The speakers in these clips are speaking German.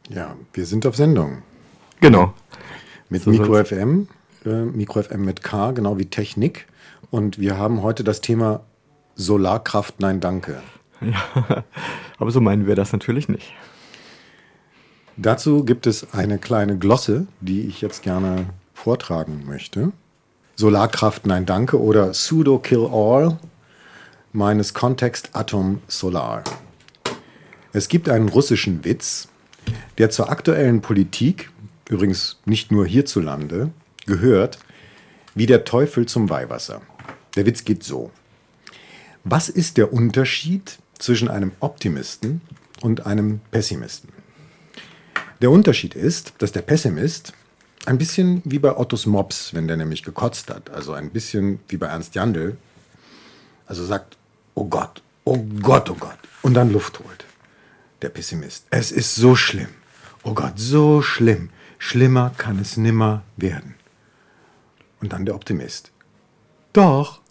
Ja, wir sind auf Sendung Genau. mit So Mikro soll's. FM, Mikro FM mit K, genau wie Technik. Und wir haben heute das Thema Solarkraft, nein, danke. Ja, aber so meinen wir das natürlich nicht. Dazu gibt es eine kleine Glosse, die ich jetzt gerne vortragen möchte. Solarkraft, nein, danke oder Pseudo Kill All meines Kontext Atom Solar. Es gibt einen russischen Witz, der zur aktuellen Politik, übrigens nicht nur hierzulande, gehört, wie der Teufel zum Weihwasser. Der Witz geht so. Was ist der Unterschied zwischen einem Optimisten und einem Pessimisten? Der Unterschied ist, dass der Pessimist ein bisschen wie bei Ottos Mops, wenn der nämlich gekotzt hat, also ein bisschen wie bei Ernst Jandl, also sagt, oh Gott, oh Gott, oh Gott, und dann Luft holt. Der Pessimist, es ist so schlimm, oh Gott, so schlimm, schlimmer kann es nimmer werden. Und dann der Optimist, doch.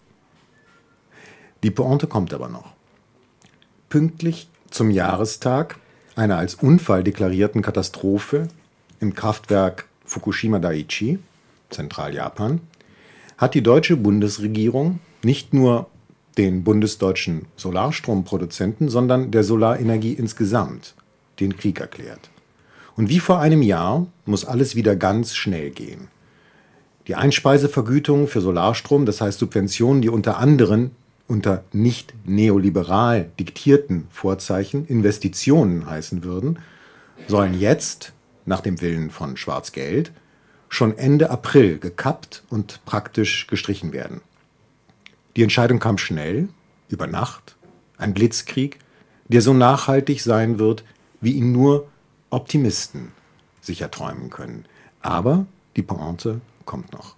Die Pointe kommt aber noch. Pünktlich zum Jahrestag einer als Unfall deklarierten Katastrophe im Kraftwerk Fukushima Daiichi, Zentraljapan, hat die deutsche Bundesregierung nicht nur den bundesdeutschen Solarstromproduzenten, sondern der Solarenergie insgesamt den Krieg erklärt. Und wie vor einem Jahr muss alles wieder ganz schnell gehen. Die Einspeisevergütung für Solarstrom, das heißt Subventionen, die unter anderem unter nicht neoliberal diktierten Vorzeichen Investitionen heißen würden, sollen jetzt, nach dem Willen von Schwarz-Gelb, schon Ende April gekappt und praktisch gestrichen werden. Die Entscheidung kam schnell, über Nacht, ein Blitzkrieg, der so nachhaltig sein wird, wie ihn nur Optimisten sich erträumen können. Aber die Pointe kommt noch.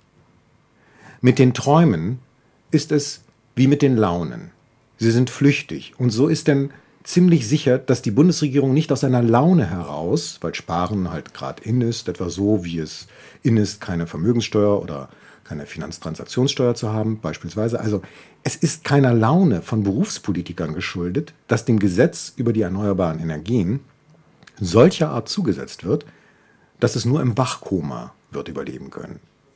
Mit den Träumen ist es wie mit den Launen. Sie sind flüchtig und so ist denn ziemlich sicher, dass die Bundesregierung nicht aus einer Laune heraus, weil Sparen halt gerade in ist, etwa so wie es in ist, keine Vermögenssteuer oder keine Finanztransaktionssteuer zu haben, beispielsweise. Also es ist keiner Laune von Berufspolitikern geschuldet, dass dem Gesetz über die erneuerbaren Energien solcher Art zugesetzt wird, dass es nur im Wachkoma wird überleben können.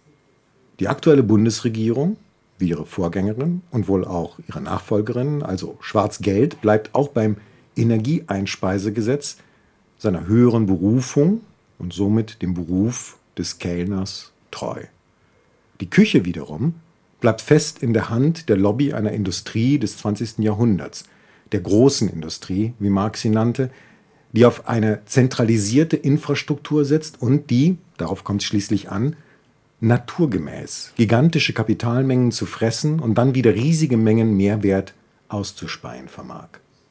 Die aktuelle Bundesregierung, wie ihre Vorgängerin und wohl auch ihre Nachfolgerin, also Schwarz-Gelb, bleibt auch beim Energieeinspeisegesetz seiner höheren Berufung und somit dem Beruf des Kellners treu. Die Küche wiederum bleibt fest in der Hand der Lobby einer Industrie des 20. Jahrhunderts, der großen Industrie, wie Marx sie nannte, die auf eine zentralisierte Infrastruktur setzt und die, darauf kommt es schließlich an, naturgemäß gigantische Kapitalmengen zu fressen und dann wieder riesige Mengen Mehrwert auszuspeien vermag.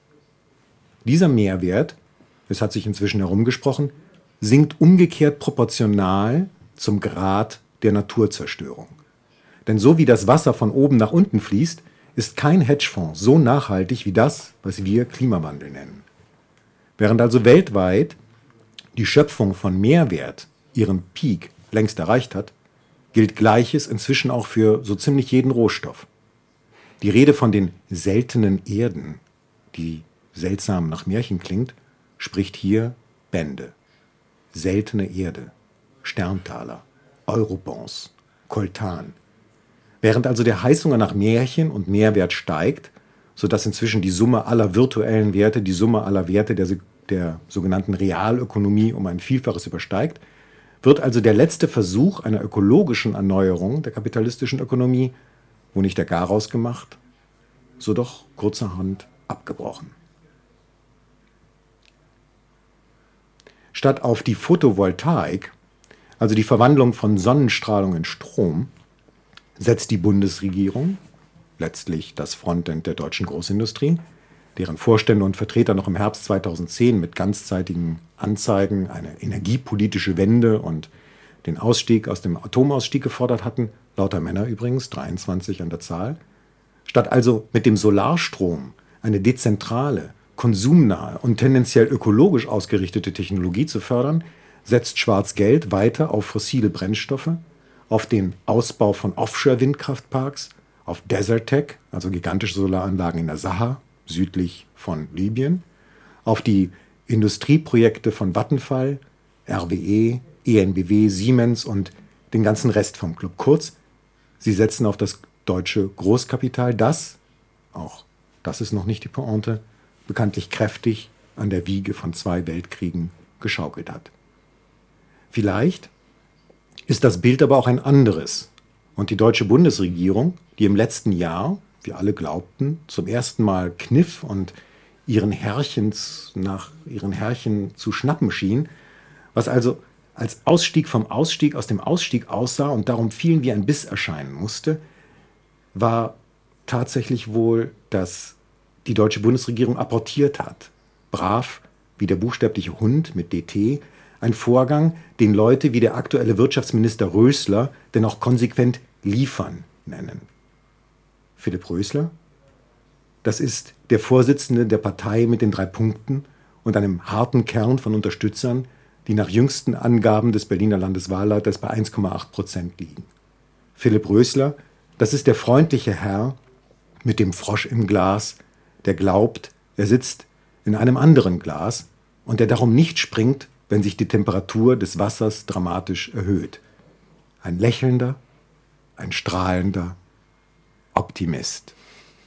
Dieser Mehrwert, es hat sich inzwischen herumgesprochen, sinkt umgekehrt proportional zum Grad der Naturzerstörung. Denn so wie das Wasser von oben nach unten fließt, ist kein Hedgefonds so nachhaltig wie das, was wir Klimawandel nennen. Während also weltweit die Schöpfung von Mehrwert ihren Peak längst erreicht hat, gilt Gleiches inzwischen auch für so ziemlich jeden Rohstoff. Die Rede von den seltenen Erden, die seltsam nach Märchen klingt, spricht hier Bände. Seltene Erde, Sterntaler, Eurobonds, Koltan. Während also der Heißhunger nach Märchen und Mehrwert steigt, sodass inzwischen die Summe aller virtuellen Werte die Summe aller Werte der sogenannten Realökonomie um ein Vielfaches übersteigt, wird also der letzte Versuch einer ökologischen Erneuerung der kapitalistischen Ökonomie, wo nicht der Garaus gemacht, so doch kurzerhand abgebrochen. Statt auf die Photovoltaik, also die Verwandlung von Sonnenstrahlung in Strom, setzt die Bundesregierung, letztlich das Frontend der deutschen Großindustrie, deren Vorstände und Vertreter noch im Herbst 2010 mit ganzzeitigen Anzeigen eine energiepolitische Wende und den Ausstieg aus dem Atomausstieg gefordert hatten, lauter Männer übrigens, 23 an der Zahl, statt also mit dem Solarstrom eine dezentrale, konsumnahe und tendenziell ökologisch ausgerichtete Technologie zu fördern, setzt Schwarz-Gelb weiter auf fossile Brennstoffe, auf den Ausbau von Offshore-Windkraftparks, auf Desertec, also gigantische Solaranlagen in der Saha, südlich von Libyen, auf die Industrieprojekte von Vattenfall, RWE, EnBW, Siemens und den ganzen Rest vom Club. Kurz, sie setzen auf das deutsche Großkapital, das, auch das ist noch nicht die Pointe, bekanntlich kräftig an der Wiege von 2 Weltkriegen geschaukelt hat. Vielleicht ist das Bild aber auch ein anderes. Und die deutsche Bundesregierung, die im letzten Jahr, wir alle glaubten, zum ersten Mal kniff und nach ihren Herrchen zu schnappen schien, was also als Ausstieg vom Ausstieg aus dem Ausstieg aussah und darum vielen wie ein Biss erscheinen musste, war tatsächlich wohl, dass die deutsche Bundesregierung apportiert hat. Brav, wie der buchstäbliche Hund mit DT, ein Vorgang, den Leute wie der aktuelle Wirtschaftsminister Rösler denn auch konsequent liefern nennen. Philipp Rösler? Das ist der Vorsitzende der Partei mit den 3 Punkten und einem harten Kern von Unterstützern, die nach jüngsten Angaben des Berliner Landeswahlleiters bei 1,8% liegen. Philipp Rösler, das ist der freundliche Herr mit dem Frosch im Glas, der glaubt, er sitzt in einem anderen Glas und der darum nicht springt, wenn sich die Temperatur des Wassers dramatisch erhöht. Ein lächelnder, ein strahlender Optimist.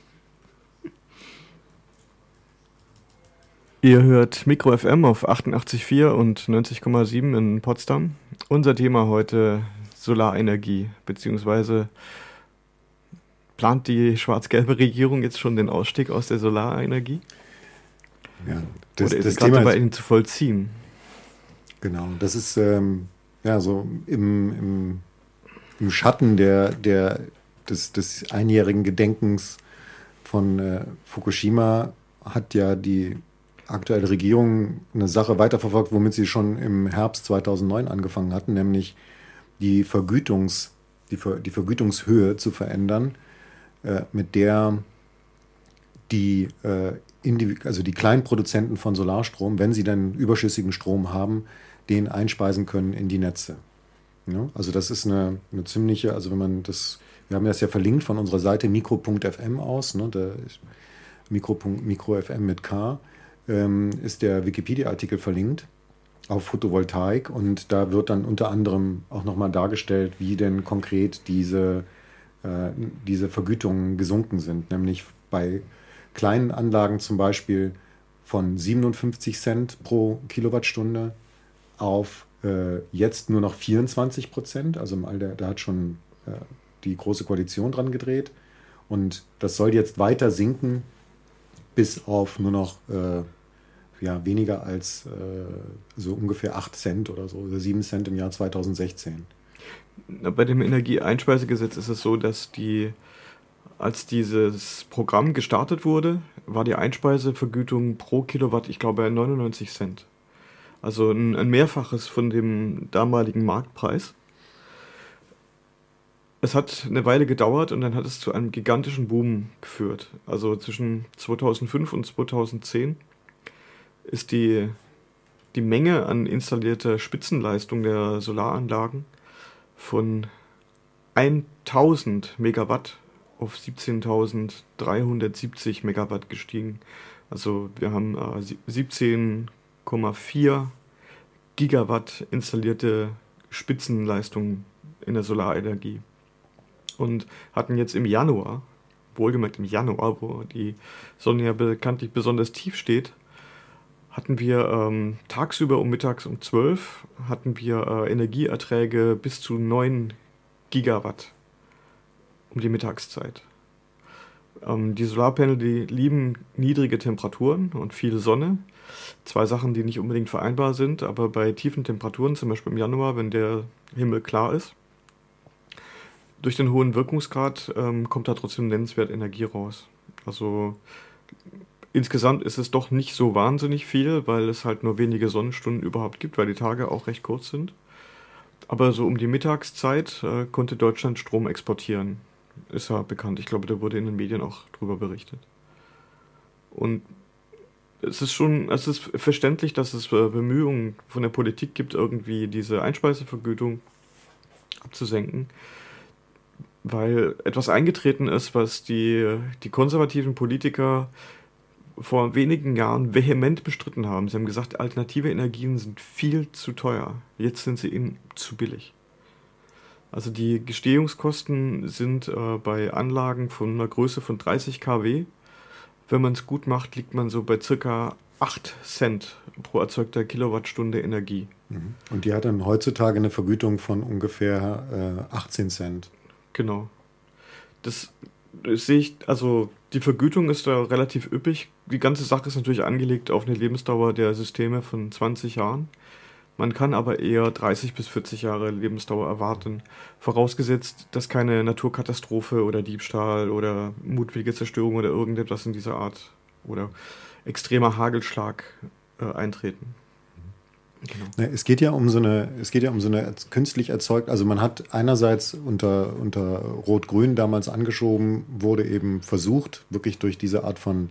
Ihr hört Mikro FM auf 88,4 und 90,7 in Potsdam. Unser Thema heute Solarenergie, beziehungsweise plant die schwarz-gelbe Regierung jetzt schon den Ausstieg aus der Solarenergie? Ja, oder ist es gerade bei Ihnen zu vollziehen? Genau, das ist so im Schatten des einjährigen Gedenkens von Fukushima hat ja die aktuelle Regierung eine Sache weiterverfolgt, womit sie schon im Herbst 2009 angefangen hatten, nämlich die Vergütungshöhe zu verändern, mit der die Kleinproduzenten von Solarstrom, wenn sie dann überschüssigen Strom haben, den einspeisen können in die Netze. Ja, also das ist eine ziemliche, also wenn man das, wir haben das ja verlinkt von unserer Seite mikro.fm aus, ne, der mikro.fm mit K, ist der Wikipedia-Artikel verlinkt auf Photovoltaik und da wird dann unter anderem auch nochmal dargestellt, wie denn konkret diese Vergütungen gesunken sind, nämlich bei kleinen Anlagen zum Beispiel von 57 Cent pro Kilowattstunde auf jetzt nur noch 24%, also da hat schon die Große Koalition dran gedreht und das soll jetzt weiter sinken bis auf nur noch weniger als so ungefähr 8 Cent oder so, oder 7 Cent im Jahr 2016. Bei dem Energieeinspeisegesetz ist es so, dass als dieses Programm gestartet wurde, war die Einspeisevergütung pro Kilowatt, ich glaube, 99 Cent. Also ein Mehrfaches von dem damaligen Marktpreis. Es hat eine Weile gedauert und dann hat es zu einem gigantischen Boom geführt. Also zwischen 2005 und 2010 ist die Menge an installierter Spitzenleistung der Solaranlagen von 1000 Megawatt auf 17.370 Megawatt gestiegen. Also wir haben 17,4 Gigawatt installierte Spitzenleistung in der Solarenergie. Und hatten jetzt im Januar, wohlgemerkt im Januar, wo die Sonne ja bekanntlich besonders tief steht, hatten wir tagsüber mittags um 12 hatten wir Energieerträge bis zu 9 Gigawatt um die Mittagszeit. Die Solarpanel, die lieben niedrige Temperaturen und viel Sonne. 2 Sachen, die nicht unbedingt vereinbar sind, aber bei tiefen Temperaturen, zum Beispiel im Januar, wenn der Himmel klar ist, durch den hohen Wirkungsgrad kommt da trotzdem nennenswert Energie raus. Also insgesamt ist es doch nicht so wahnsinnig viel, weil es halt nur wenige Sonnenstunden überhaupt gibt, weil die Tage auch recht kurz sind. Aber so um die Mittagszeit konnte Deutschland Strom exportieren. Ist ja bekannt. Ich glaube, da wurde in den Medien auch drüber berichtet. Und es ist verständlich, dass es Bemühungen von der Politik gibt, irgendwie diese Einspeisevergütung abzusenken, weil etwas eingetreten ist, was die konservativen Politiker vor wenigen Jahren vehement bestritten haben. Sie haben gesagt, alternative Energien sind viel zu teuer. Jetzt sind sie eben zu billig. Also die Gestehungskosten sind bei Anlagen von einer Größe von 30 kW. Wenn man es gut macht, liegt man so bei circa 8 Cent pro erzeugter Kilowattstunde Energie. Und die hat dann heutzutage eine Vergütung von ungefähr 18 Cent. Genau. Das sehe ich, also die Vergütung ist da relativ üppig. Die ganze Sache ist natürlich angelegt auf eine Lebensdauer der Systeme von 20 Jahren. Man kann aber eher 30 bis 40 Jahre Lebensdauer erwarten, vorausgesetzt, dass keine Naturkatastrophe oder Diebstahl oder mutwillige Zerstörung oder irgendetwas in dieser Art oder extremer Hagelschlag eintreten. Genau. Es geht ja um so eine künstlich erzeugt, also man hat einerseits unter Rot-Grün damals angeschoben, wurde eben versucht, wirklich durch diese Art von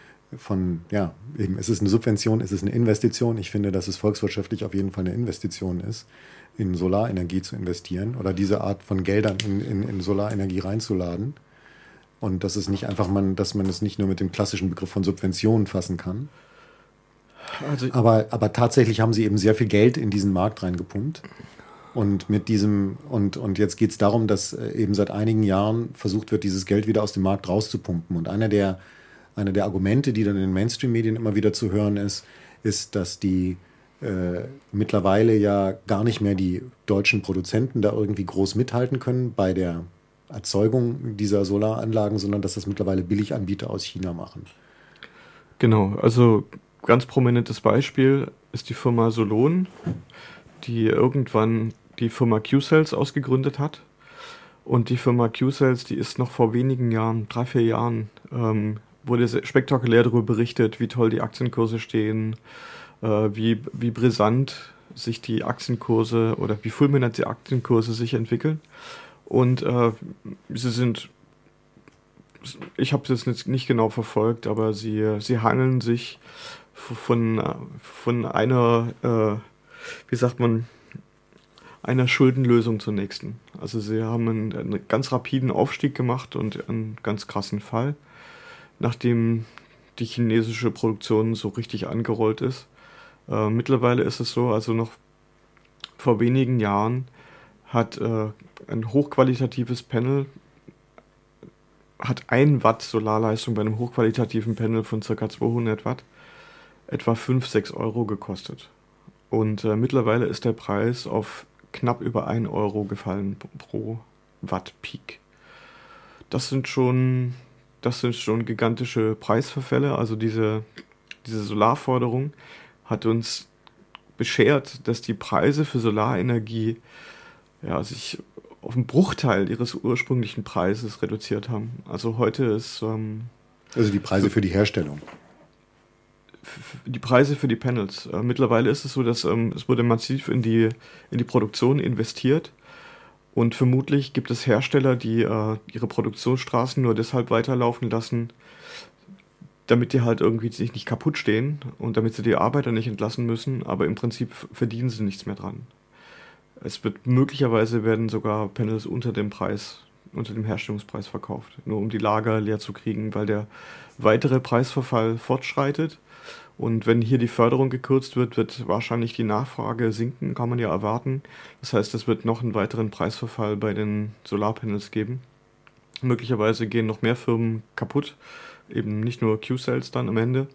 eben, ist es eine Subvention, ist es eine Investition? Ich finde, dass es volkswirtschaftlich auf jeden Fall eine Investition ist, in Solarenergie zu investieren oder diese Art von Geldern in Solarenergie reinzuladen. Und dass es nicht einfach dass man es nicht nur mit dem klassischen Begriff von Subventionen fassen kann. Also, aber tatsächlich haben sie eben sehr viel Geld in diesen Markt reingepumpt. Und mit und jetzt geht es darum, dass eben seit einigen Jahren versucht wird, dieses Geld wieder aus dem Markt rauszupumpen. Und einer der Argumente, die dann in den Mainstream-Medien immer wieder zu hören ist, dass die mittlerweile ja gar nicht mehr die deutschen Produzenten da irgendwie groß mithalten können bei der Erzeugung dieser Solaranlagen, sondern dass das mittlerweile Billiganbieter aus China machen. Genau, also ganz prominentes Beispiel ist die Firma Solon, die irgendwann die Firma Q-Cells ausgegründet hat. Und die Firma Q-Cells, die ist noch vor wenigen Jahren, 3-4 Jahren, wurde spektakulär darüber berichtet, wie toll die Aktienkurse stehen, wie brisant sich die Aktienkurse oder wie fulminant die Aktienkurse sich entwickeln. Und ich habe es jetzt nicht genau verfolgt, aber sie hangeln sich von einer, einer Schuldenlösung zur nächsten. Also sie haben einen ganz rapiden Aufstieg gemacht und einen ganz krassen Fall, nachdem die chinesische Produktion so richtig angerollt ist. Mittlerweile ist es so, also noch vor wenigen Jahren hat ein hochqualitatives Panel, hat 1 Watt Solarleistung bei einem hochqualitativen Panel von ca. 200 Watt etwa 5-6 Euro gekostet. Und mittlerweile ist der Preis auf knapp über 1 Euro gefallen pro Watt Peak. Das sind schon gigantische Preisverfälle. Also diese Solarforderung hat uns beschert, dass die Preise für Solarenergie sich auf einen Bruchteil ihres ursprünglichen Preises reduziert haben. Also heute ist... also die Preise für die Herstellung. Die Preise für die Panels. Mittlerweile ist es so, dass es wurde massiv in die Produktion investiert. Und vermutlich gibt es Hersteller, die ihre Produktionsstraßen nur deshalb weiterlaufen lassen, damit die halt irgendwie sich nicht kaputt stehen und damit sie die Arbeiter nicht entlassen müssen, aber im Prinzip verdienen sie nichts mehr dran. Möglicherweise werden sogar Panels unter dem Herstellungspreis verkauft, nur um die Lager leer zu kriegen, weil der weitere Preisverfall fortschreitet. Und wenn hier die Förderung gekürzt wird, wird wahrscheinlich die Nachfrage sinken, kann man ja erwarten. Das heißt, es wird noch einen weiteren Preisverfall bei den Solarpanels geben. Möglicherweise gehen noch mehr Firmen kaputt, eben nicht nur Q-Cells dann am Ende.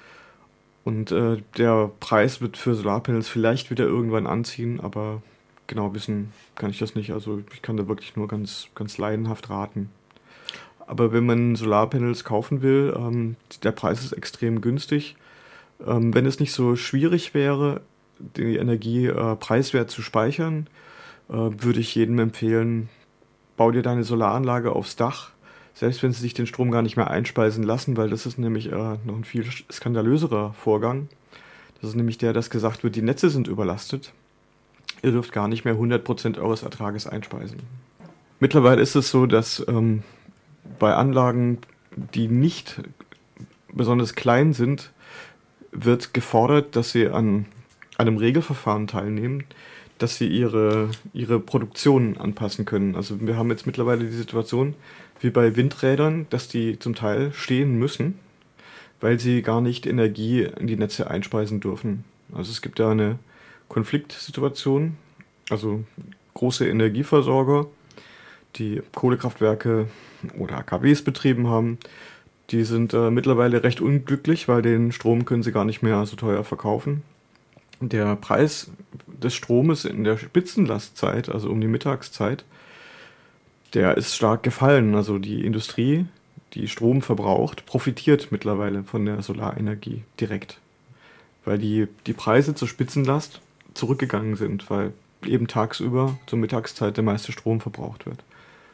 Und der Preis wird für Solarpanels vielleicht wieder irgendwann anziehen, aber genau wissen kann ich das nicht. Also ich kann da wirklich nur ganz, ganz leidenhaft raten. Aber wenn man Solarpanels kaufen will, der Preis ist extrem günstig. Wenn es nicht so schwierig wäre, die Energie preiswert zu speichern, würde ich jedem empfehlen, bau dir deine Solaranlage aufs Dach, selbst wenn sie sich den Strom gar nicht mehr einspeisen lassen, weil das ist nämlich noch ein viel skandalöserer Vorgang. Das ist nämlich dass gesagt wird, die Netze sind überlastet. Ihr dürft gar nicht mehr 100% eures Ertrages einspeisen. Mittlerweile ist es so, dass bei Anlagen, die nicht besonders klein sind, wird gefordert, dass sie an einem Regelverfahren teilnehmen, dass sie ihre Produktion anpassen können. Also wir haben jetzt mittlerweile die Situation, wie bei Windrädern, dass die zum Teil stehen müssen, weil sie gar nicht Energie in die Netze einspeisen dürfen. Also es gibt da eine Konfliktsituation, also große Energieversorger, die Kohlekraftwerke oder AKWs betrieben haben, die sind mittlerweile recht unglücklich, weil den Strom können sie gar nicht mehr so teuer verkaufen. Der Preis des Stromes in der Spitzenlastzeit, also um die Mittagszeit, der ist stark gefallen. Also die Industrie, die Strom verbraucht, profitiert mittlerweile von der Solarenergie direkt, weil die Preise zur Spitzenlast zurückgegangen sind, weil eben tagsüber zur Mittagszeit der meiste Strom verbraucht wird.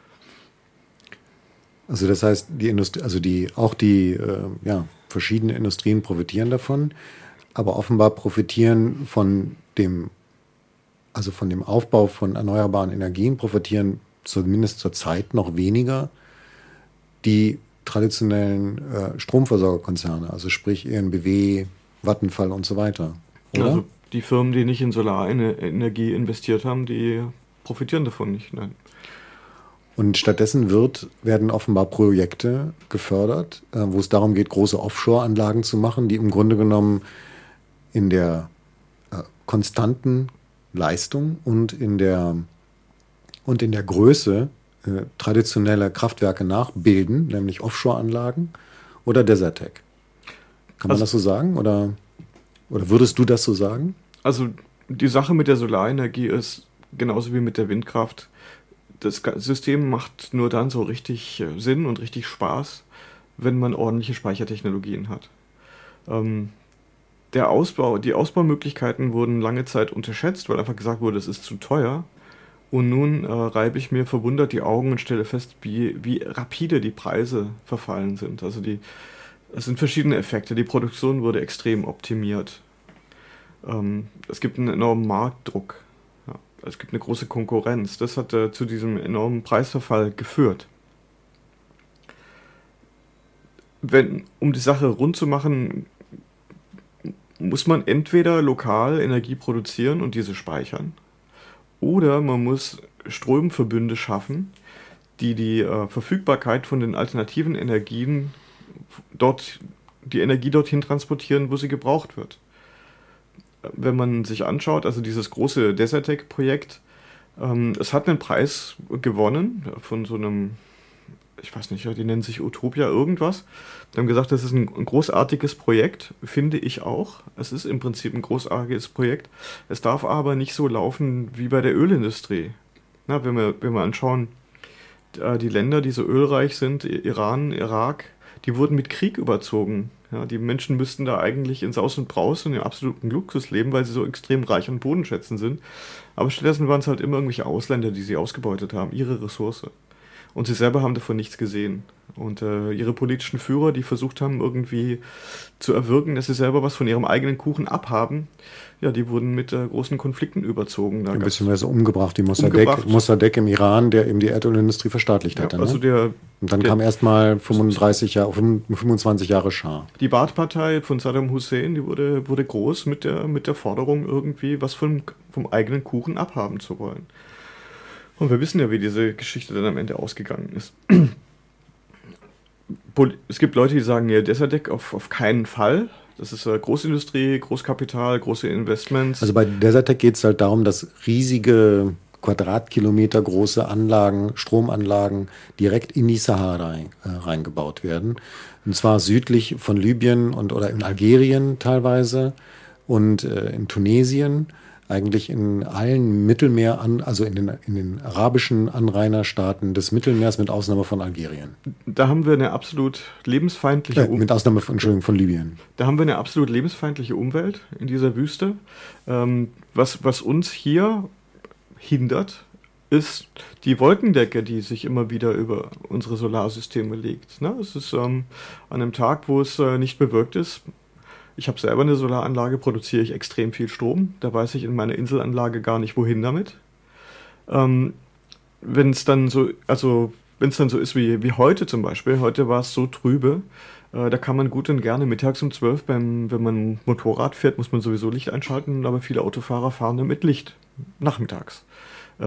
Also das heißt, die Industrie, also die verschiedene Industrien profitieren davon, aber offenbar profitieren von dem Aufbau von erneuerbaren Energien, profitieren zumindest zur Zeit noch weniger die traditionellen Stromversorgerkonzerne, also sprich EnBW, Vattenfall und so weiter, oder? Also die Firmen, die nicht in Solarenergie investiert haben, die profitieren davon nicht, nein. Und stattdessen werden offenbar Projekte gefördert, wo es darum geht, große Offshore-Anlagen zu machen, die im Grunde genommen in der konstanten Leistung und in der Größe traditioneller Kraftwerke nachbilden, nämlich Offshore-Anlagen oder Desertec. Kann man das so sagen? Oder würdest du das so sagen? Also die Sache mit der Solarenergie ist genauso wie mit der Windkraft. Das System macht nur dann so richtig Sinn und richtig Spaß, wenn man ordentliche Speichertechnologien hat. Die Ausbaumöglichkeiten wurden lange Zeit unterschätzt, weil einfach gesagt wurde, es ist zu teuer. Und nun reibe ich mir verwundert die Augen und stelle fest, wie rapide die Preise verfallen sind. Also es sind verschiedene Effekte. Die Produktion wurde extrem optimiert. Es gibt einen enormen Marktdruck. Ja, es gibt eine große Konkurrenz. Das hat zu diesem enormen Preisverfall geführt. Um die Sache rund zu machen, muss man entweder lokal Energie produzieren und diese speichern, oder man muss Stromverbünde schaffen, die Verfügbarkeit von den alternativen Energien die Energie dorthin transportieren, wo sie gebraucht wird. Wenn man sich anschaut, also dieses große Desertec-Projekt, es hat einen Preis gewonnen von so einem, ich weiß nicht, die nennen sich Utopia irgendwas. Die haben gesagt, das ist ein großartiges Projekt, finde ich auch. Es ist im Prinzip ein großartiges Projekt. Es darf aber nicht so laufen wie bei der Ölindustrie. Na, wenn wir anschauen, die Länder, die so ölreich sind, Iran, Irak, die wurden mit Krieg überzogen. Ja, die Menschen müssten da eigentlich in Saus und Braus und in absoluten Luxus leben, weil sie so extrem reich an Bodenschätzen sind. Aber stattdessen waren es halt immer irgendwelche Ausländer, die sie ausgebeutet haben, ihre Ressource. Und sie selber haben davon nichts gesehen. Und ihre politischen Führer, die versucht haben, irgendwie zu erwirken, dass sie selber was von ihrem eigenen Kuchen abhaben, ja, die wurden mit großen Konflikten überzogen. Ein bisschen umgebracht, die Mossadegh im Iran, der eben die Erdölindustrie verstaatlicht hatte. Also und dann kam erstmal 25 Jahre Schah. Die Baath-Partei von Saddam Hussein, die wurde groß mit der Forderung, irgendwie was vom eigenen Kuchen abhaben zu wollen. Und wir wissen ja, wie diese Geschichte dann am Ende ausgegangen ist. Es gibt Leute, die sagen, ja, Desertec auf keinen Fall. Das ist Großindustrie, Großkapital, große Investments. Also bei Desertec geht es halt darum, dass riesige Quadratkilometer große Anlagen, Stromanlagen direkt in die Sahara reingebaut werden. Und zwar südlich von Libyen oder in Algerien teilweise und in Tunesien. Eigentlich in allen also in den arabischen Anrainerstaaten des Mittelmeers, mit Ausnahme von Algerien. Da haben wir eine absolut lebensfeindliche mit Ausnahme von Libyen. Da haben wir eine absolut lebensfeindliche Umwelt in dieser Wüste. Was uns hier hindert, ist die Wolkendecke, die sich immer wieder über unsere Solarsysteme legt. Ne? Es ist an einem Tag, wo es nicht bewölkt ist. Ich habe selber eine Solaranlage, produziere ich extrem viel Strom. Da weiß ich in meiner Inselanlage gar nicht, wohin damit. Wenn es dann so ist wie heute zum Beispiel, heute war es so trübe, da kann man gut und gerne mittags um 12, wenn man Motorrad fährt, muss man sowieso Licht einschalten, aber viele Autofahrer fahren dann mit Licht nachmittags.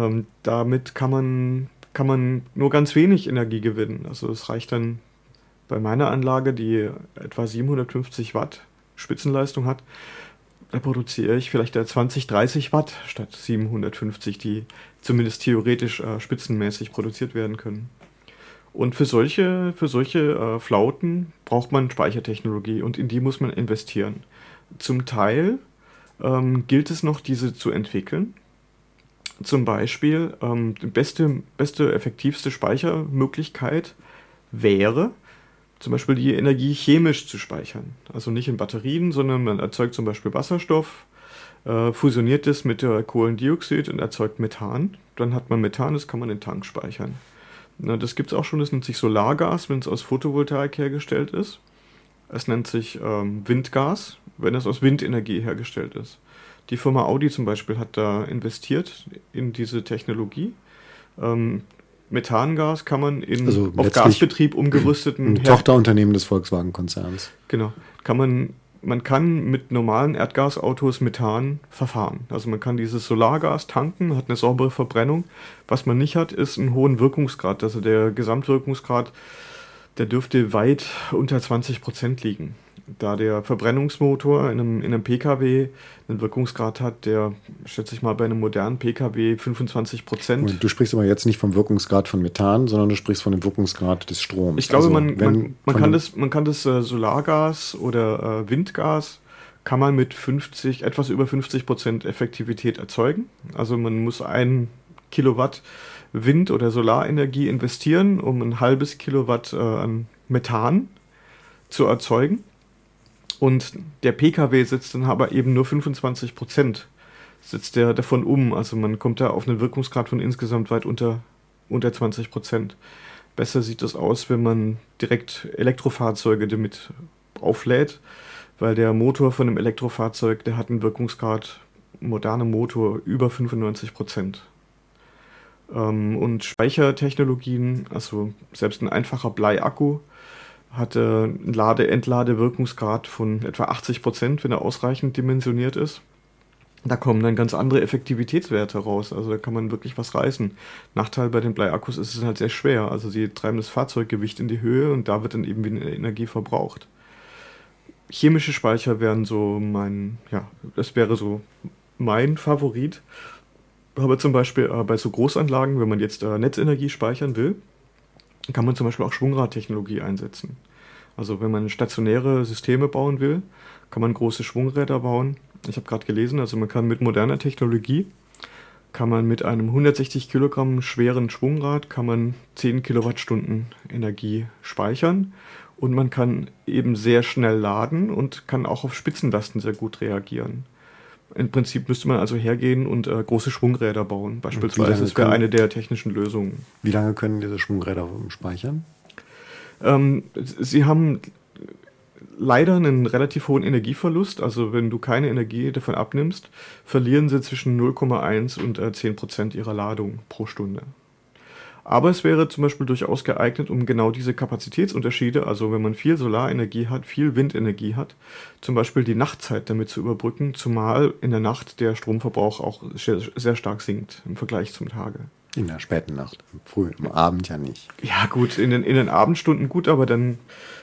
Damit kann man nur ganz wenig Energie gewinnen. Also es reicht dann Bei meiner Anlage, die etwa 750 Watt Spitzenleistung hat, da produziere ich vielleicht 20, 30 Watt statt 750, die zumindest theoretisch spitzenmäßig produziert werden können. Und für solche Flauten braucht man Speichertechnologie und in die muss man investieren. Zum Teil gilt es noch, diese zu entwickeln. Zum Beispiel die beste, effektivste Speichermöglichkeit wäre, zum Beispiel die Energie chemisch zu speichern. Also nicht in Batterien, sondern man erzeugt zum Beispiel Wasserstoff, fusioniert es mit Kohlendioxid und erzeugt Methan. Dann hat man Methan, das kann man in den Tank speichern. Na, das gibt es auch schon, das nennt sich Solargas, wenn es aus Photovoltaik hergestellt ist. Es nennt sich Windgas, wenn es aus Windenergie hergestellt ist. Die Firma Audi zum Beispiel hat da investiert in diese Technologie. Methangas kann man auf Gasbetrieb umgerüsteten... Ein Tochterunternehmen des Volkswagen-Konzerns. Genau. Man kann mit normalen Erdgasautos Methan verfahren. Also man kann dieses Solargas tanken, hat eine saubere Verbrennung. Was man nicht hat, ist einen hohen Wirkungsgrad. Also der Gesamtwirkungsgrad, der dürfte weit unter 20% liegen. Da der Verbrennungsmotor in einem Pkw einen Wirkungsgrad hat, der, schätze ich mal, bei einem modernen Pkw 25%. Und du sprichst aber jetzt nicht vom Wirkungsgrad von Methan, sondern du sprichst von dem Wirkungsgrad des Stroms. Ich glaube, man kann das Solargas oder Windgas kann man mit etwas über 50% Effektivität erzeugen. Also man muss 1 Kilowatt Wind- oder Solarenergie investieren, um ein halbes Kilowatt an Methan zu erzeugen. Und der Pkw setzt dann aber eben nur 25%, setzt der davon um. Also man kommt da auf einen Wirkungsgrad von insgesamt weit unter 20%. Besser sieht das aus, wenn man direkt Elektrofahrzeuge damit auflädt, weil der Motor von einem Elektrofahrzeug, der hat einen Wirkungsgrad, moderner Motor, über 95%. Und Speichertechnologien, also selbst ein einfacher Bleiakku, hat einen Entladewirkungsgrad von etwa 80%, wenn er ausreichend dimensioniert ist. Da kommen dann ganz andere Effektivitätswerte raus. Also da kann man wirklich was reißen. Nachteil bei den Bleiakkus ist es halt sehr schwer. Also sie treiben das Fahrzeuggewicht in die Höhe und da wird dann eben wieder Energie verbraucht. Chemische Speicher wären das wäre so mein Favorit. Aber zum Beispiel bei so Großanlagen, wenn man jetzt Netzenergie speichern will, kann man zum Beispiel auch Schwungradtechnologie einsetzen. Also wenn man stationäre Systeme bauen will, kann man große Schwungräder bauen. Ich habe gerade gelesen, also man kann mit moderner Technologie, kann man mit einem 160 Kilogramm schweren Schwungrad, kann man 10 Kilowattstunden Energie speichern und man kann eben sehr schnell laden und kann auch auf Spitzenlasten sehr gut reagieren. Im Prinzip müsste man also hergehen und große Schwungräder bauen, beispielsweise. Das wäre eine der technischen Lösungen. Wie lange können diese Schwungräder speichern? Sie haben leider einen relativ hohen Energieverlust. Also wenn du keine Energie davon abnimmst, verlieren sie zwischen 0,1 und 10% ihrer Ladung pro Stunde. Aber es wäre zum Beispiel durchaus geeignet, um genau diese Kapazitätsunterschiede, also wenn man viel Solarenergie hat, viel Windenergie hat, zum Beispiel die Nachtzeit damit zu überbrücken, zumal in der Nacht der Stromverbrauch auch sehr stark sinkt im Vergleich zum Tage. In der späten Nacht, am Abend ja nicht. Ja gut, in den Abendstunden gut, aber dann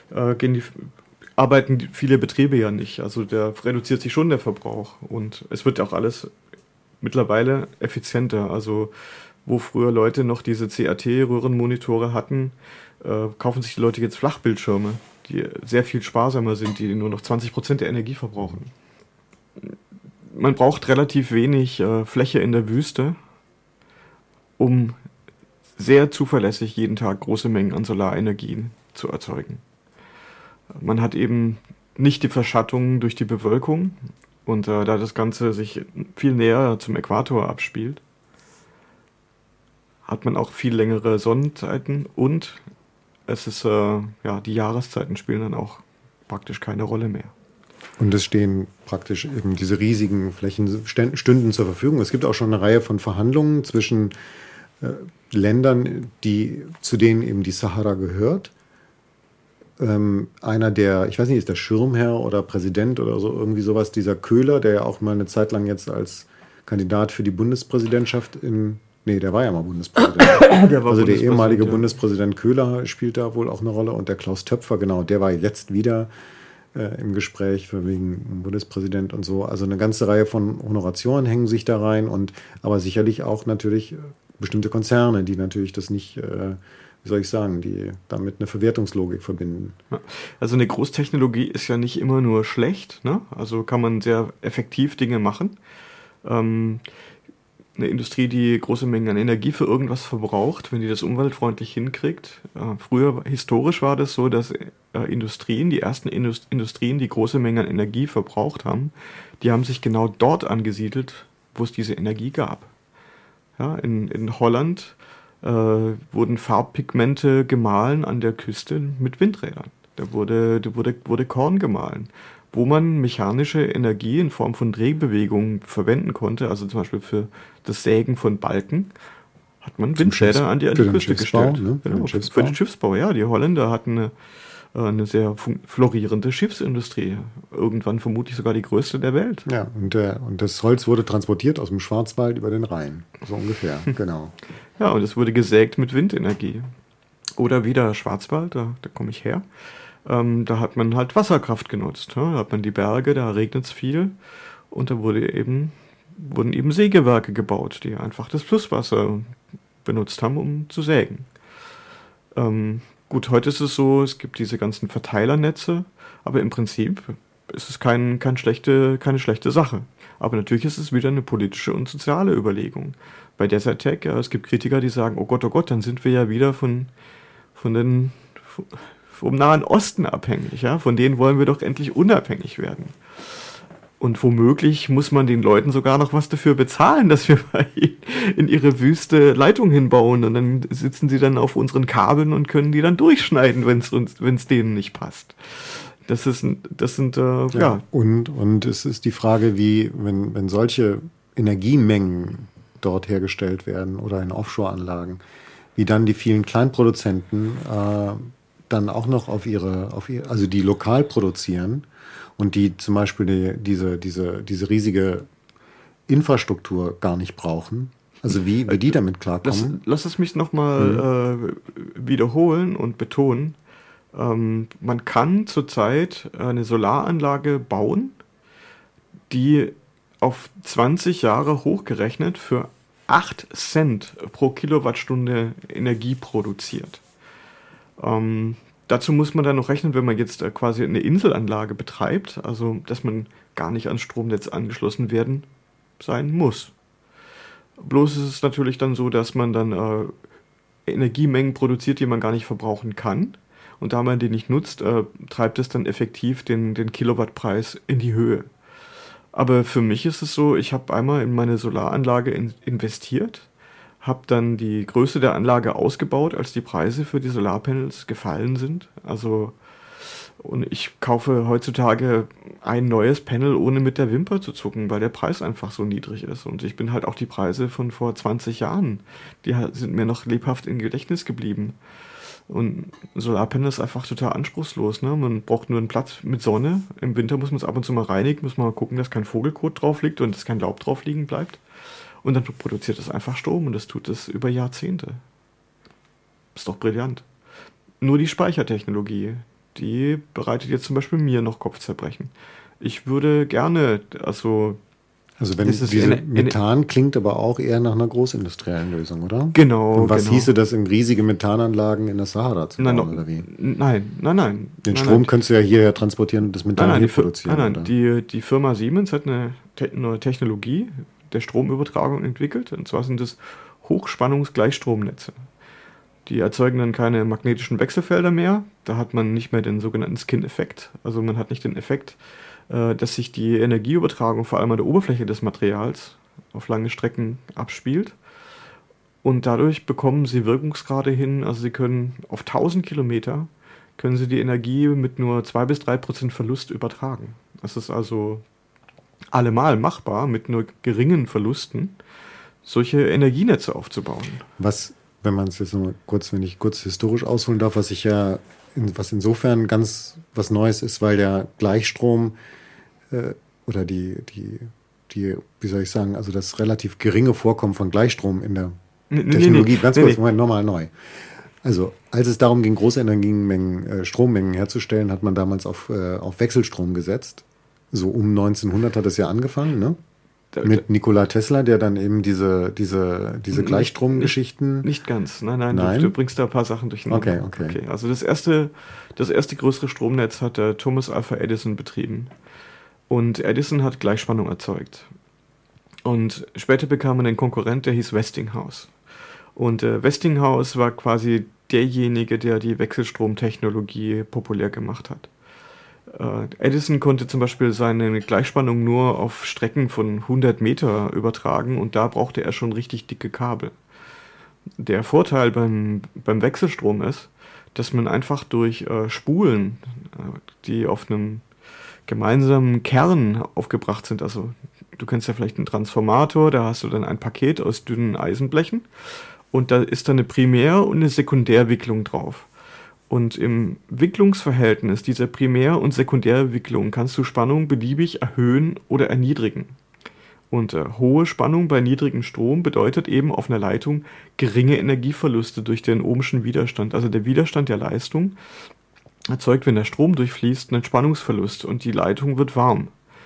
arbeiten viele Betriebe ja nicht. Also der reduziert sich schon der Verbrauch und es wird auch alles mittlerweile effizienter. Also wo früher Leute noch diese CRT-Röhrenmonitore hatten, kaufen sich die Leute jetzt Flachbildschirme, die sehr viel sparsamer sind, die nur noch 20% der Energie verbrauchen. Man braucht relativ wenig Fläche in der Wüste, um sehr zuverlässig jeden Tag große Mengen an Solarenergien zu erzeugen. Man hat eben nicht die Verschattung durch die Bewölkung und da das Ganze sich viel näher zum Äquator abspielt, hat man auch viel längere Sonnenzeiten und es ist die Jahreszeiten spielen dann auch praktisch keine Rolle mehr. Und es stehen praktisch eben diese riesigen Flächen stünden zur Verfügung. Es gibt auch schon eine Reihe von Verhandlungen zwischen Ländern, zu denen eben die Sahara gehört. Einer der, ich weiß nicht, ist der Schirmherr oder Präsident oder so, irgendwie sowas, dieser Köhler, der ja auch mal eine Zeit lang jetzt als Kandidat für die Bundespräsidentschaft in Nee, der war ja mal Bundespräsident. Also der ehemalige Bundespräsident Köhler spielt da wohl auch eine Rolle und der Klaus Töpfer, genau, der war jetzt wieder im Gespräch für wegen Bundespräsident und so. Also eine ganze Reihe von Honoratioren hängen sich da rein aber sicherlich auch natürlich bestimmte Konzerne, die natürlich das nicht, wie soll ich sagen, die damit eine Verwertungslogik verbinden. Also eine Großtechnologie ist ja nicht immer nur schlecht, ne? Also kann man sehr effektiv Dinge machen. Eine Industrie, die große Mengen an Energie für irgendwas verbraucht, wenn die das umweltfreundlich hinkriegt. Früher, historisch war das so, dass die ersten Industrien, die große Mengen an Energie verbraucht haben, die haben sich genau dort angesiedelt, wo es diese Energie gab. Ja, in Holland wurden Farbpigmente gemahlen an der Küste mit Windrädern. Da wurde Korn gemahlen, wo man mechanische Energie in Form von Drehbewegungen verwenden konnte, also zum Beispiel für das Sägen von Balken, hat man Windräder an die Küste gestellt. Ne? Für den Schiffsbau, ja. Die Holländer hatten eine sehr florierende Schiffsindustrie. Irgendwann vermutlich sogar die größte der Welt. Ja, und das Holz wurde transportiert aus dem Schwarzwald über den Rhein. So ungefähr, genau. Ja, und es wurde gesägt mit Windenergie. Oder wieder Schwarzwald, da komme ich her. Da hat man halt Wasserkraft genutzt. Da hat man die Berge, da regnet es viel. Und da wurden eben Sägewerke gebaut, die einfach das Flusswasser benutzt haben, um zu sägen. Gut, heute ist es so, es gibt diese ganzen Verteilernetze, aber im Prinzip ist es keine schlechte Sache. Aber natürlich ist es wieder eine politische und soziale Überlegung. Bei Desertec, ja, es gibt Kritiker, die sagen, oh Gott, dann sind wir ja wieder vom Nahen Osten abhängig. Ja? Von denen wollen wir doch endlich unabhängig werden. Und womöglich muss man den Leuten sogar noch was dafür bezahlen, dass wir in ihre Wüste Leitung hinbauen. Und dann sitzen sie dann auf unseren Kabeln und können die dann durchschneiden, wenn es denen nicht passt. Ja. Und es ist die Frage, wie, wenn solche Energiemengen dort hergestellt werden oder in Offshore-Anlagen, wie dann die vielen Kleinproduzenten dann auch noch also die lokal produzieren und die zum Beispiel diese riesige Infrastruktur gar nicht brauchen. Also wie die damit klarkommen. Lass es mich nochmal wiederholen und betonen. Man kann zurzeit eine Solaranlage bauen, die auf 20 Jahre hochgerechnet für 8 Cent pro Kilowattstunde Energie produziert. Dazu muss man dann noch rechnen, wenn man jetzt quasi eine Inselanlage betreibt, also dass man gar nicht ans Stromnetz angeschlossen sein muss. Bloß ist es natürlich dann so, dass man dann Energiemengen produziert, die man gar nicht verbrauchen kann. Und da man die nicht nutzt, treibt es dann effektiv den Kilowattpreis in die Höhe. Aber für mich ist es so, ich habe einmal in meine Solaranlage investiert, habe dann die Größe der Anlage ausgebaut, als die Preise für die Solarpanels gefallen sind. Und ich kaufe heutzutage ein neues Panel, ohne mit der Wimper zu zucken, weil der Preis einfach so niedrig ist. Und ich bin halt auch die Preise von vor 20 Jahren, die sind mir noch lebhaft im Gedächtnis geblieben. Und Solarpanel ist einfach total anspruchslos. Ne? Man braucht nur einen Platz mit Sonne. Im Winter muss man es ab und zu mal reinigen, muss man mal gucken, dass kein Vogelkot drauf liegt und dass kein Laub drauf liegen bleibt. Und dann produziert es einfach Strom und das tut es über Jahrzehnte. Ist doch brillant. Nur die Speichertechnologie, die bereitet jetzt zum Beispiel mir noch Kopfzerbrechen. Ich würde gerne, Also Methan klingt aber auch eher nach einer großindustriellen Lösung, oder? Genau. Und was hieße das, in riesige Methananlagen in der Sahara zu bauen, oder wie? Nein. Den Strom könntest du ja hierher transportieren und das Methan hier produzieren. Nein. Die Firma Siemens hat eine Technologie der Stromübertragung entwickelt. Und zwar sind es Hochspannungsgleichstromnetze. Die erzeugen dann keine magnetischen Wechselfelder mehr. Da hat man nicht mehr den sogenannten Skin-Effekt. Also man hat nicht den Effekt, dass sich die Energieübertragung vor allem an der Oberfläche des Materials auf lange Strecken abspielt. Und dadurch bekommen sie Wirkungsgrade hin, also sie können auf 1000 Kilometer können sie die Energie mit nur 2-3% Verlust übertragen. Das ist also allemal machbar, mit nur geringen Verlusten solche Energienetze aufzubauen. Was, wenn man es jetzt noch mal wenn ich kurz historisch ausholen darf, was insofern ganz was Neues ist, weil der Gleichstrom oder wie soll ich sagen, also das relativ geringe Vorkommen von Gleichstrom in der Technologie. Ganz kurz, Moment, nochmal neu. Also, als es darum ging, große Energiemengen, Strommengen herzustellen, hat man damals auf Wechselstrom gesetzt. So um 1900 hat es ja angefangen, ne? Mit Nikola Tesla, der dann eben diese Gleichstromgeschichten... Nicht ganz, nein. Du bringst da ein paar Sachen durcheinander. Okay. Also das erste größere Stromnetz hat der Thomas Alva Edison betrieben. Und Edison hat Gleichspannung erzeugt. Und später bekam man einen Konkurrent, der hieß Westinghouse. Und Westinghouse war quasi derjenige, der die Wechselstromtechnologie populär gemacht hat. Edison konnte zum Beispiel seine Gleichspannung nur auf Strecken von 100 Meter übertragen und da brauchte er schon richtig dicke Kabel. Der Vorteil beim Wechselstrom ist, dass man einfach durch Spulen, die auf einem gemeinsamen Kern aufgebracht sind, also du kennst ja vielleicht einen Transformator, da hast du dann ein Paket aus dünnen Eisenblechen und da ist dann eine Primär- und eine Sekundärwicklung drauf. Und im Wicklungsverhältnis dieser Primär- und Sekundärwicklung kannst du Spannung beliebig erhöhen oder erniedrigen. Und hohe Spannung bei niedrigem Strom bedeutet eben auf einer Leitung geringe Energieverluste durch den ohmschen Widerstand. Also der Widerstand der Leistung erzeugt, wenn der Strom durchfließt, einen Spannungsverlust und die Leitung wird warm.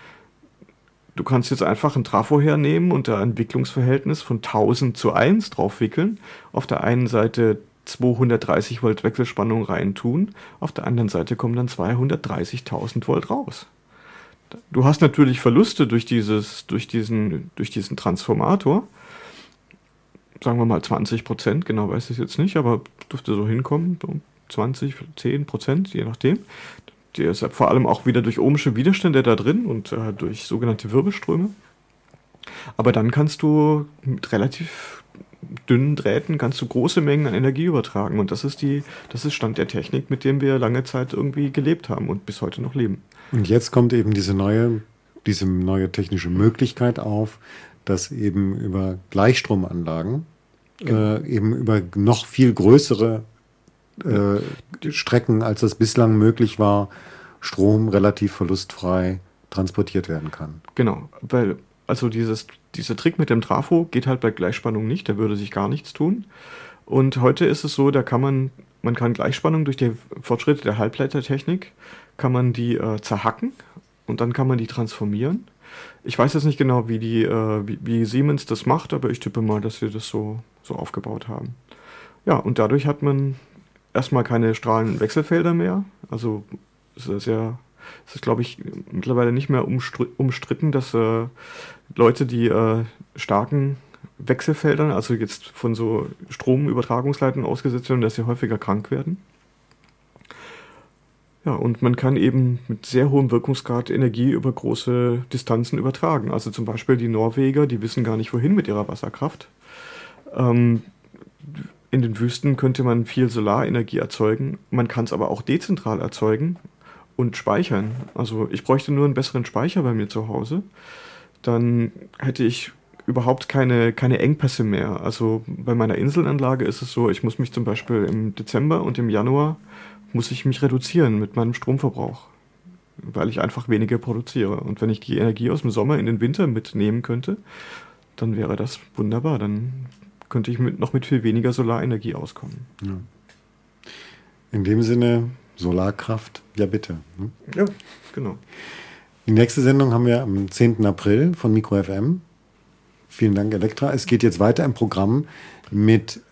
Du kannst jetzt einfach ein Trafo hernehmen und da ein Wicklungsverhältnis von 1000:1 drauf wickeln. Auf der einen Seite 230 Volt Wechselspannung reintun, auf der anderen Seite kommen dann 230.000 Volt raus. Du hast natürlich Verluste durch diesen Transformator, sagen wir mal 20%, genau weiß ich jetzt nicht, aber dürfte so hinkommen, 20, 10%, je nachdem. Der ist vor allem auch wieder durch ohmsche Widerstände da drin und durch sogenannte Wirbelströme. Aber dann kannst du mit relativ dünnen Drähten kannst du große Mengen an Energie übertragen und das ist Stand der Technik, mit dem wir lange Zeit irgendwie gelebt haben und bis heute noch leben. Und jetzt kommt eben diese neue technische Möglichkeit auf, dass eben über Gleichstromanlagen eben über noch viel größere Strecken, als das bislang möglich war, Strom relativ verlustfrei transportiert werden kann. Genau, weil also dieser Trick mit dem Trafo geht halt bei Gleichspannung nicht, da würde sich gar nichts tun. Und heute ist es so, da kann man kann Gleichspannung durch die Fortschritte der Halbleitertechnik, kann man die zerhacken und dann kann man die transformieren. Ich weiß jetzt nicht genau, wie Siemens das macht, aber ich tippe mal, dass sie das so aufgebaut haben. Ja, und dadurch hat man erstmal keine strahlenden Wechselfelder mehr. Also es ist, glaube ich, mittlerweile nicht mehr umstritten, dass Leute, die starken Wechselfeldern, also jetzt von so Stromübertragungsleitern ausgesetzt werden, dass sie häufiger krank werden. Ja, und man kann eben mit sehr hohem Wirkungsgrad Energie über große Distanzen übertragen. Also zum Beispiel die Norweger, die wissen gar nicht, wohin mit ihrer Wasserkraft. In den Wüsten könnte man viel Solarenergie erzeugen. Man kann es aber auch dezentral erzeugen und speichern. Also ich bräuchte nur einen besseren Speicher bei mir zu Hause. Dann hätte ich überhaupt keine Engpässe mehr. Also bei meiner Inselanlage ist es so, ich muss mich zum Beispiel im Dezember und im Januar muss ich mich reduzieren mit meinem Stromverbrauch, weil ich einfach weniger produziere. Und wenn ich die Energie aus dem Sommer in den Winter mitnehmen könnte, dann wäre das wunderbar. Dann könnte ich mit viel weniger Solarenergie auskommen. Ja. In dem Sinne, Solarkraft, ja bitte. Ne? Ja, genau. Die nächste Sendung haben wir am 10. April von Mikro FM. Vielen Dank, Elektra. Es geht jetzt weiter im Programm mit